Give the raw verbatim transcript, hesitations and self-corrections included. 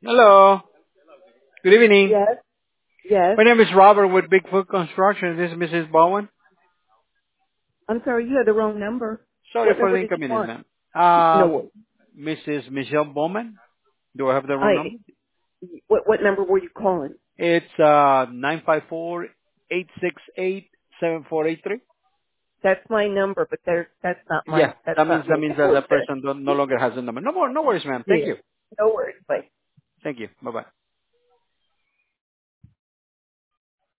Hello. Good evening. Yes, yes. My name is Robert with Bigfoot Construction. This is Missus Bowen. I'm sorry, you had the wrong number. Sorry What for the number did you inconvenience, want? ma'am. No Um, worries. Missus Michelle Bowman. Do I have the wrong I, number? what, what number were you calling? It's uh nine five four eight six eight seven four eight three. That's my number, but there's, that's not my, Yeah, that's that means not that me. means That that was the person don't, no it. longer has the number. No more, no worries, ma'am. Thank Yeah. you. No worries. Bye. Thank you. Bye bye.